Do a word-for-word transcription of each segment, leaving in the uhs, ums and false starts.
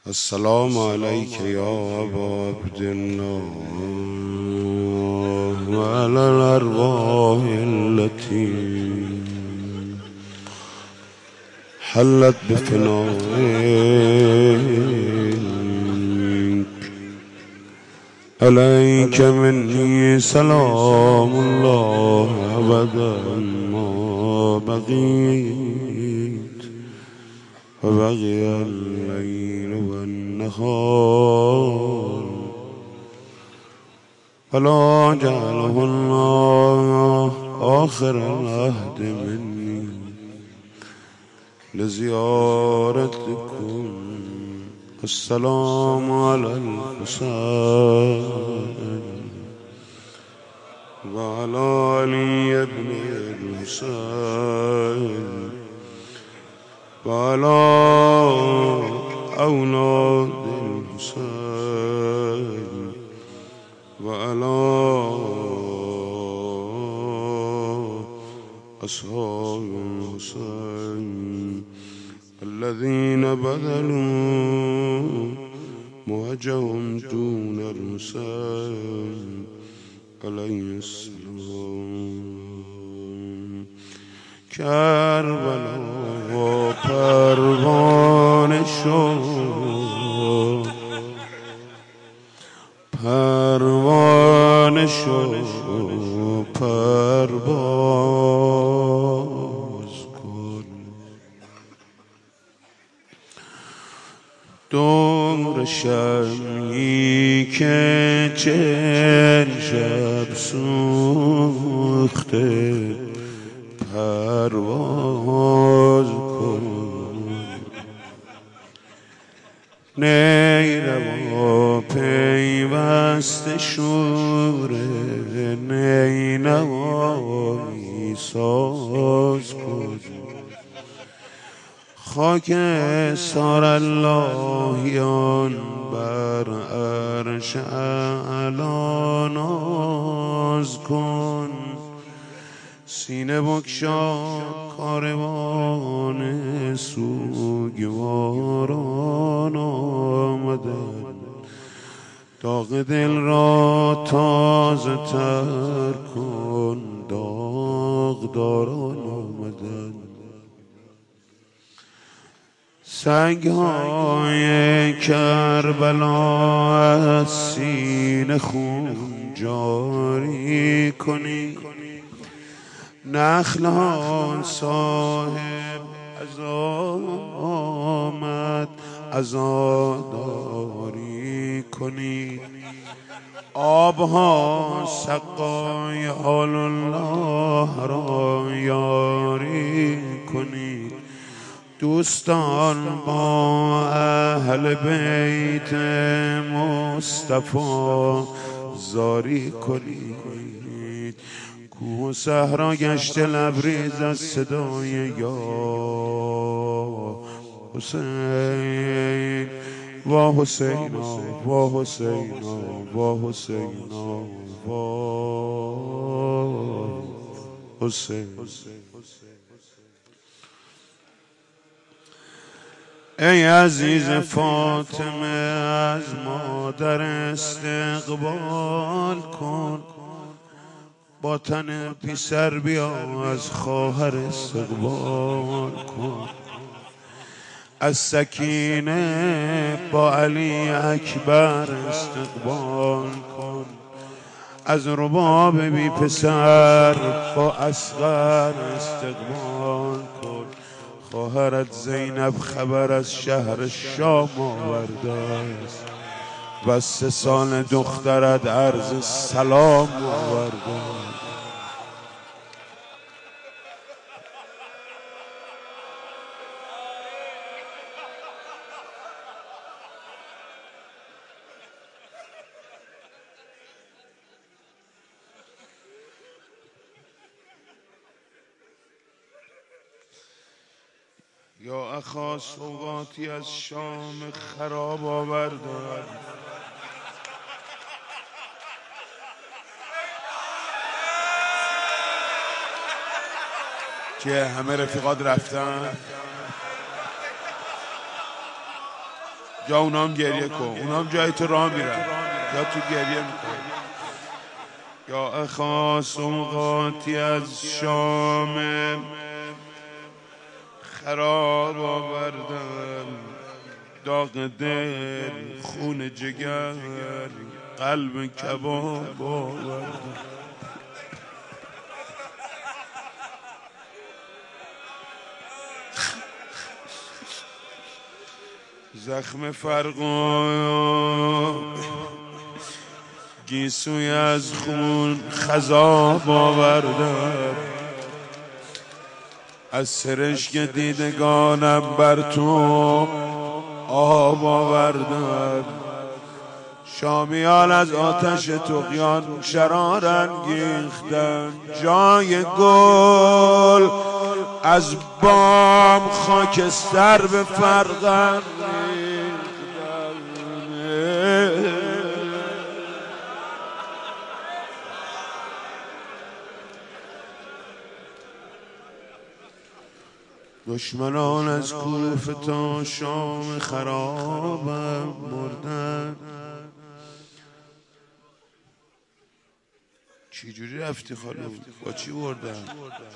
السلام عليك يا أبا عبد الله وعلى الأرواح التي حلت بفنائك. عليك مني سلام الله أبدا ما بقيت وبقي الليل والنهار، فلا جعله الله آخر العهد مني لزيارتكم. السلام على الحسين وعلى علي بن الحسين وعلى أولاد الحسين وعلى أصحاب الحسين الذين بذلوا مهجهم دون الحسين عليه السلام. کربلا پروانه شد، پروانه شد، پرواز کن دور شمی که چند شب سوخته. پرواز کن نینوا پیوست شوره، نینوا ساز کن خاکستر اللهیان بر عرش اعلی ناز کن. سینه بگشا کاروان سوگواران آمدن، داغ دل را تازه تر کن، داغداران آمدن. سنگ‌های کربلا از سینه خون جاری کنی، نخلها صاحب عزامت عزاداری کنی، آبها سقای آل الله را یاری کنی، دوستان با اهل بیت مصطفی زاری کنید. کوه و صحرا گشت لبریز از صدای یا حسین و حسینا و حسینا و حسینا و حسین. ای عزیز فاطمه از مادر استقبال کن، با تن پیسر بیا از خواهر استقبال کن. از سکینه با علی اکبر استقبال کن، از رباب بی پسر با اصغر استقبال کن. خواهرت زینب خبر از شهر شام آورده است و سه سال دخترت عرض سلام آورده. یا اخا سوغاتی از شام خراب آورده، که همه رفیقات رفتن. جا اونام گریه کن، اونام جای تو راه میرن یا تو گریه میکن. یا اخاس اوقاتی از شام خراب آوردم، داغ دل خون جگر قلب کباب آوردم. زخم فرقا گیسوی از خون خضاب آوردم، از سرشک دیدگانم بر تو آب آوردم. شامیان از آتش طغیان شرار انگیختن، جای گل از بام خاکستر به فرقم دشمنان از کوفه تا شام خرابم مردن. چی جوری رفتی خالو؟ با چی بردن؟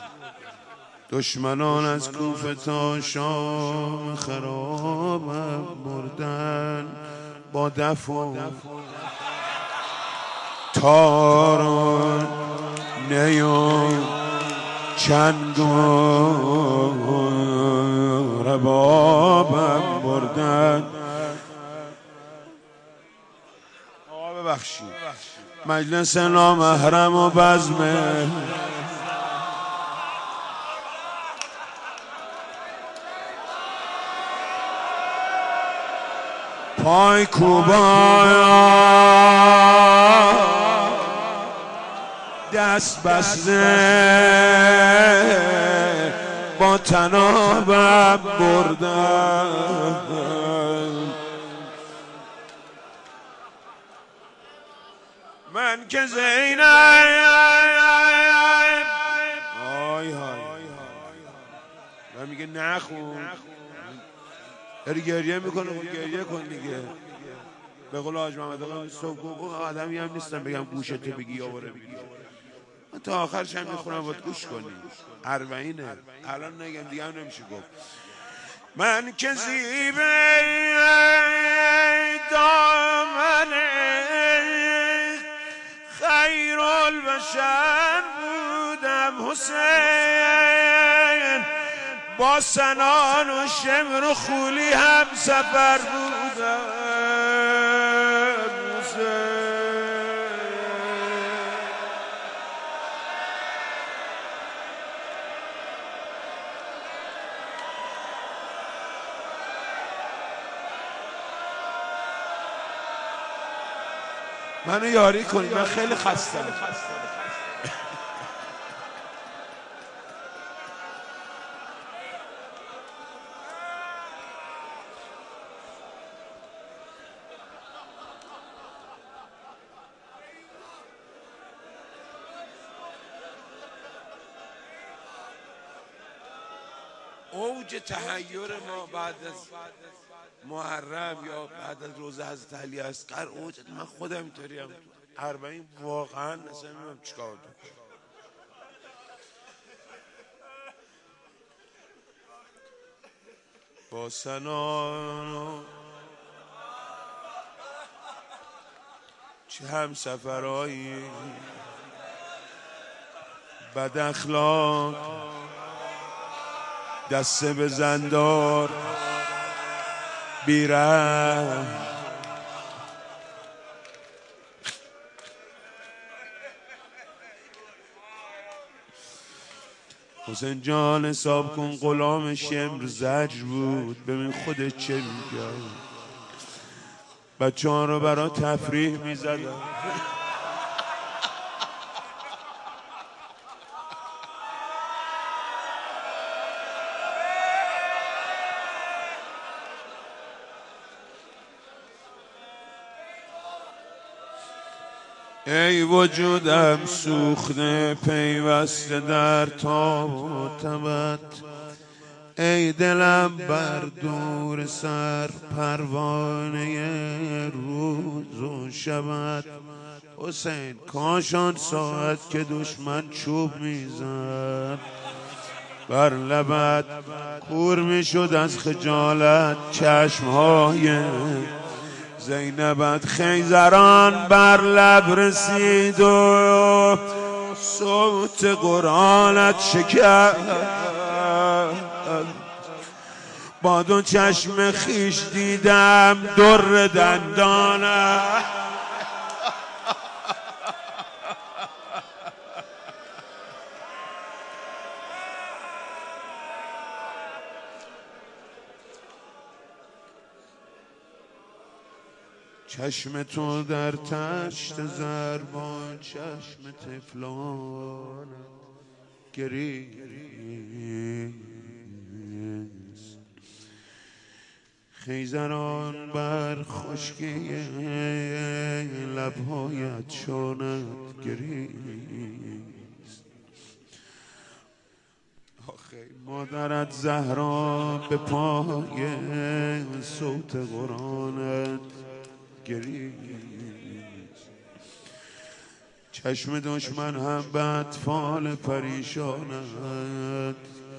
دشمنان از کوفه تا شام خرابم مردن، با دف و تاران نیام چنگ و ربابم بردن. آقا ببخشید، مجلس نامحرم و بزمه پای کوبایا دست بسته با تنابم بردن. من که زینب آی های من میگه نخون، داری گریه میکنه، خود گریه کن دیگه. به قول حاج محمد آقا صبح آدمی هم نیستم بگم گوشتو بگی یا بره بگی. من تا آخرش هم میخونم باید گوش کنی. اربعینه الان نگم دیگه هم نمیشه گفت. من که زیبه دامن خیر البشر بودم حسین، با سنان و شمر و خولی هم سفر بودم حسین. منو یاری کنید، من خیلی خستم. اوج تحیر ما بعد از محرم یا بعد از روزه حضرت علی اصغر اوج، من خودم اینطوریم. اربعین واقعا اصلا نمیدونم چیکار کنم. با سنا چه هم سفرایی بد اخلاق دسته به زندار بیره. حسین جان حساب کن غلام شمر زجر بود، ببین خودت چه میگه. بچه ها رو برا تفریح میزدن. ای وجودم سوخته پیوسته در تاب و تبت، ای دلم بر دور سر پروانه روز و شبت حسین کاشان ساعت که دشمن چوب میزد بر لبت کور میشد از خجالت چشمهای زینبت خیزران بر لب رسید و صوت قرآنت شکر با دو چشم خیش دیدم در دندانه چشم تو در تشت زربان چشم تفلان گریست خیزران بر خشکی لبهایت شانت گریست آخه مادرت زهرا به پای صوت قرآنت گریست چشم دشمن هم به اطفال پریشانت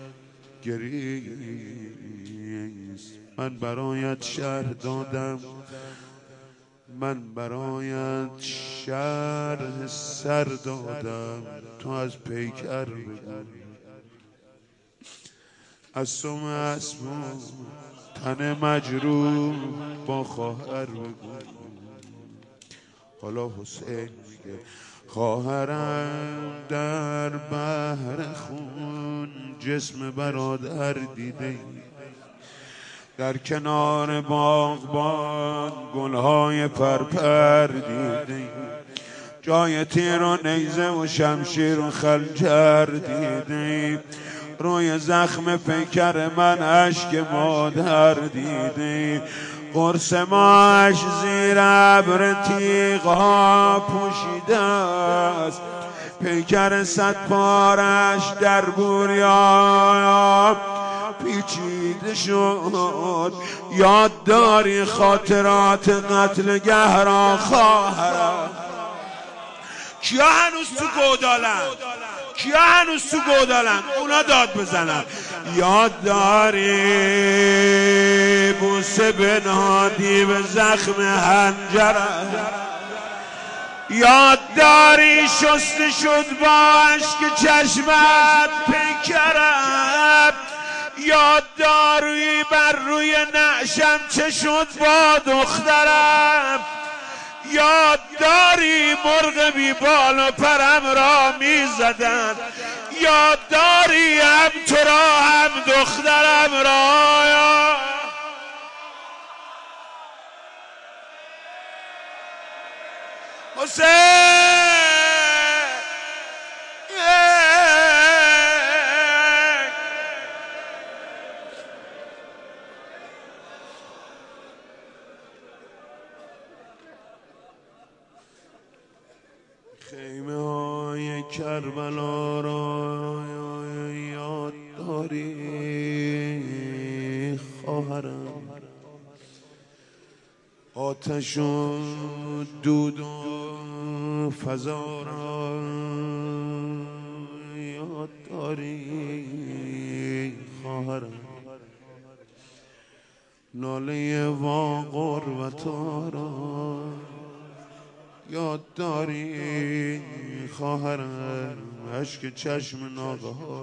گریست من برایت شرح دادم من برایت شرح سر دادم تو از پیکر بگو از سم اسمو تن مجروح با خواهر بگو حالا حسین میگه خواهرم در بحر خون جسم برادر دیده در کنار باغبان گلهای پرپر دیده جای تیر و نیزه و شمشیر و خنجر دیده روی زخم پیکر من اشک مادر دیده قرص ماش زیر ابر تیغها پوشیده است پیکر صد پارش در بوریا پیچیده شد یاد داری خاطرات قتلگه را خواهرم کیا هنوز تو گودالن کیا هنوز تو گودالن اونا داد بزنن یاد داری بوسه بنادی به زخم هنجرم یاد داری شسته شد با اشک چشمت پیکرم یاد داری بر روی نعشم چه شد با دخترم یاد داری مرغ بی بال و پرم را می زدن یاد داری هم تو را هم دخترم را حسین خیمه های کربلا را یاد داری خواهرم آتش و دود و فضا را یاد داری خواهرم ناله وا غربتا را یاد داری خواهرم اشک چشم ناگهار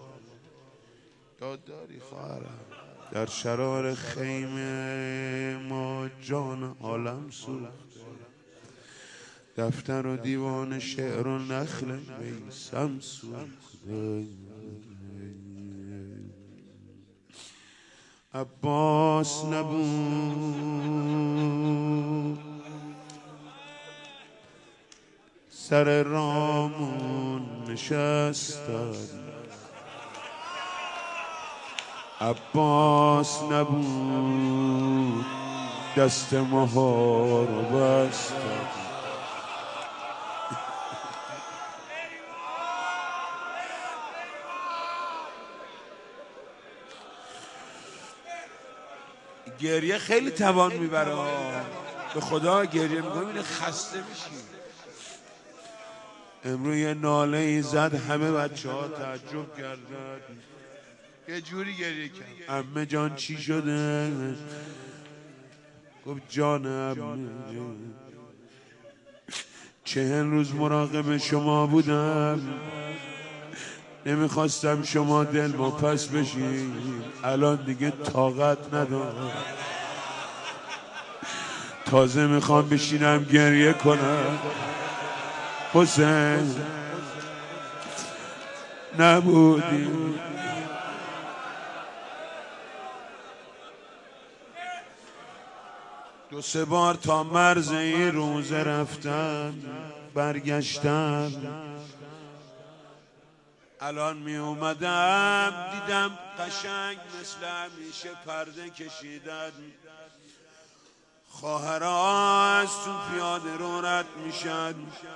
یاد داری خواهرم در شرار خیمه ما جان عالم سوخته دفتر و دیوان شعر و نخل میسم سوخته عباس نبود سر رامون نشستن عباس نبود دست مهار و بستن گریه خیلی توان میبره، به خدا گریه میکنم اینه خسته میشی. امروز یه ناله ای زد، همه بچه ها تعجب کردن، یه جوری گریه کرد. عمه جان چی شده؟ گفت جان عمه جان، چهل روز مراقب شما بودم، نمیخواستم شما دل ما پس بشی، الان دیگه طاقت ندارم، تازه میخوام بشینم گریه کنم. حسین نبودی. دو سه بار تا مرز این روزه رفتم، برگشتم، الان می اومدم دیدم قشنگ مثل همیشه پرده کشیدن، خواهرها از تو پیاده رو رد میشن،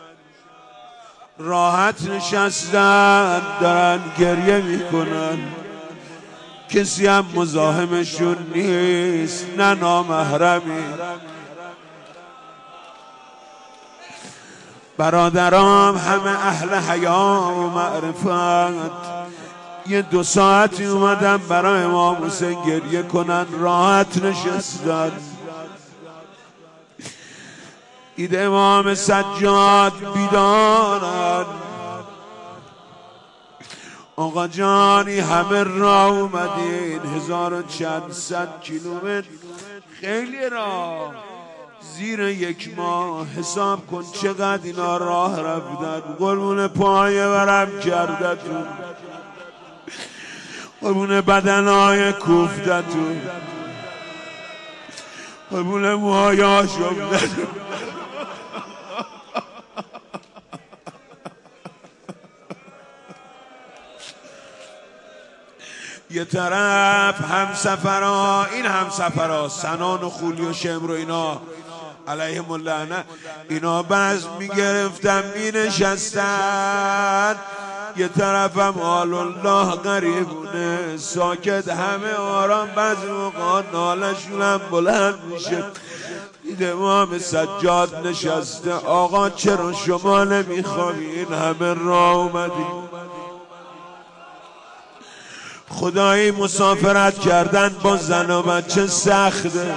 راحت نشستن دارن گریه میکنن، کسی هم مزاحمشون نیست، نه نامحرمی. برادرام همه اهل حیا و معرفت، یه دو ساعتی اومدن برای امام حسین گریه کنن، راحت نشستن. دید امام سجاد بیدارن، آقا جانی همه راه اومدین، هزار و چند صد کیلومتر، خیلی راه، زیر یک ماه، حساب کن چقدر اینا راه رفتن. قربون پای ورم کردتون، قربون بدنهای کوفتتون، قربون موهای آشفتتون. یه طرف همسفرها، این همسفرها سنان و خولی و شمر و اینا علیهم اللعنه، اینا بزم میگرفتن مینشستن، یه طرف هم آل الله غریبونه ساکت، همه آرام، بعضی موقع نالشون هم بلند میشه. دید امام سجاد نشسته، آقا چرا شما نمیخوابین؟ همه راه اومدین، خدایی مسافرت کردن با زن و بچه سخته.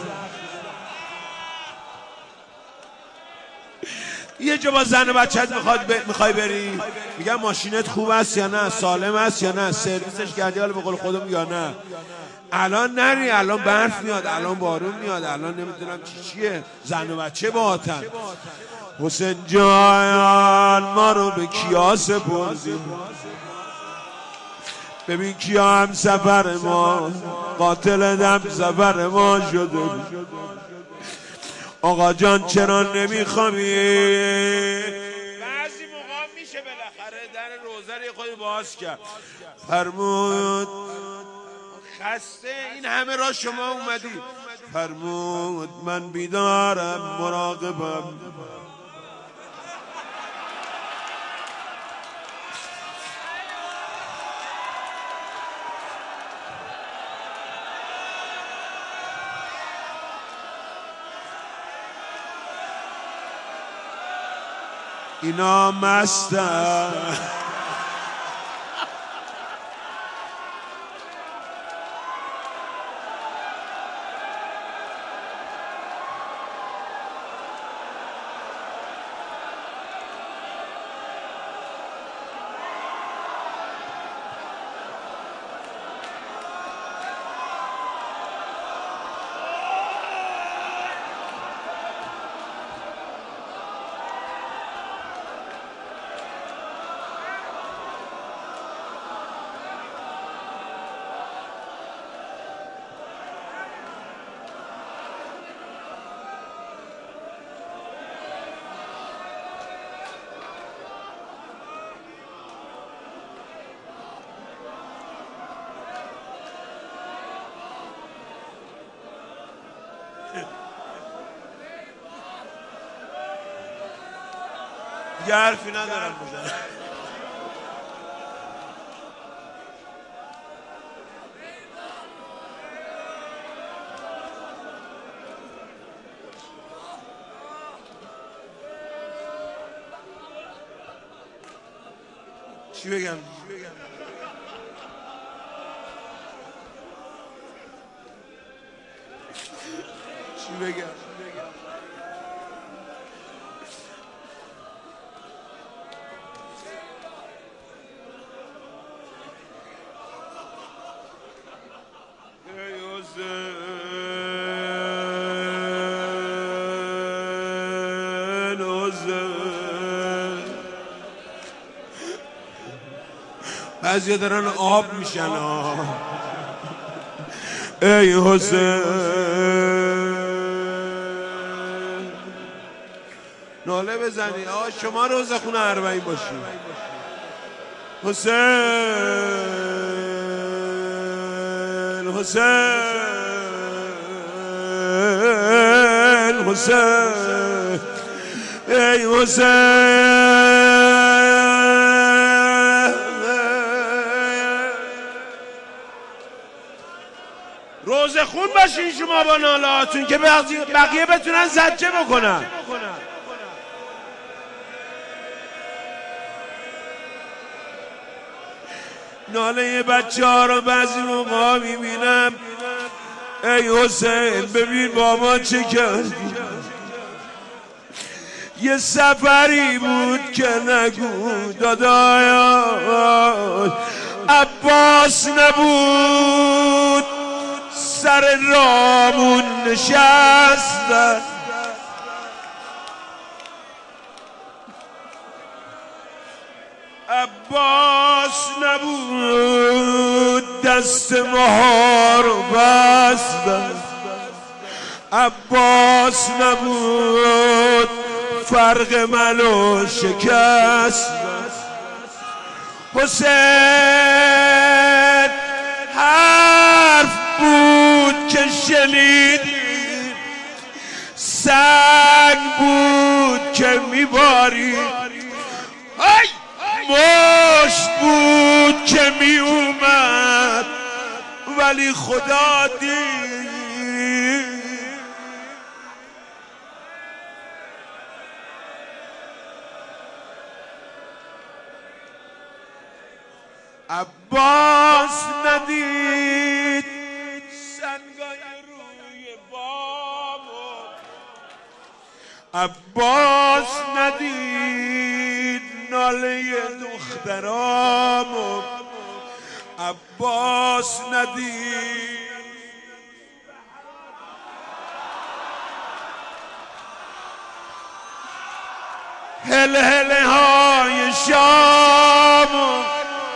یه جا با زن و بچت میخواد ب... میخوای بری، میگم ماشینت خوب است یا نه، سالم است یا نه، سرویسش کردی حالا به قول خودم یا نه. الان نری، الان برف میاد، الان بارون میاد، الان نمیدونم چی چیه، زن و بچه با آتن. حسین جان ما رو به کیا سپردیم، ببین کیا هم سفر ما، قاتل دم سفر ما شده. آقا جان چرا نمیخوابی؟ بعضی موقع میشه بالاخره در روزه رو خود باز کرد. فرمود خسته این همه را شما اومدی، فرمود من بیدارم مراقبم. اینا مستن. دیگه حرفی ندارم بزنم. چی بگم؟ چی بگم؟ ای حسین حسین بعضی دارن آب میشن آه. ای حسین ناله بزنی آه شما روز خونه اربعین باشی حسین حسین حسین ای حسین روزه خون باشین شما با نالهاتون که بقیه بتونن زجه بکنن. ناله بچه ها رو بعضی موقع میبینم ای حسین ببین بابا چه کردی یه سفری بود که نگو دادایا عباس نبود سر رامون نشستن عباس نبود دست ما رو بستن عباس نبود فرق منو شکست حسین حرف بود که شنیدیم سنگ بود که میبارید مشت بود که می اومد ولی خدا دید عباس ندید سنگای روی بامو عباس ندید ناله دخترامو عباس ندید هل هله های شامو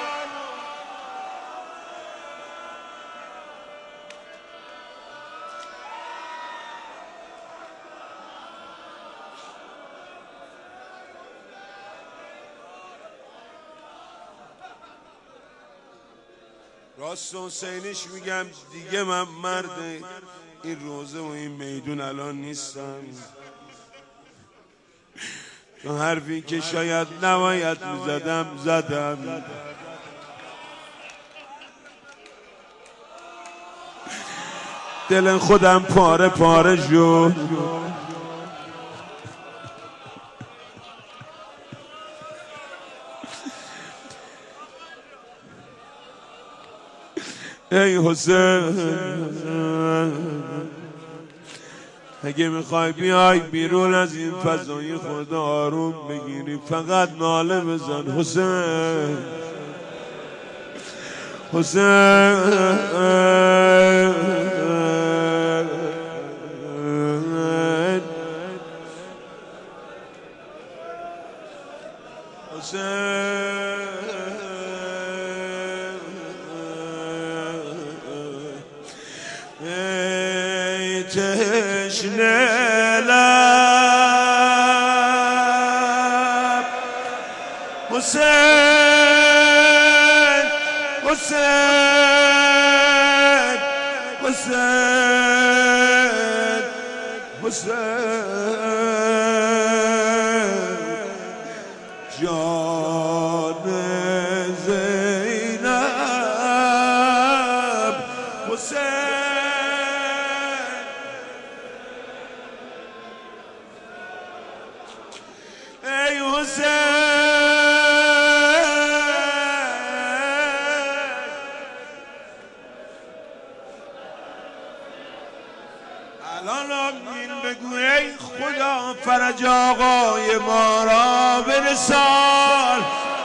راست حسینیش میگم دیگه من مرد این روزه و این میدون الان نیستم چون حرفی که شاید نباید میزدم زدم دل خودم پاره پاره شد ای حسین اگه میخوای بیای بیرون از این فضای خدا آروم بگیری فقط ناله بزن حسین حسین حسین ای تشنه لب حسین حسین حسین حسین جان زینب حسین ای حسین الان آمین بگو ای خدا فرج آقای ما را برسان.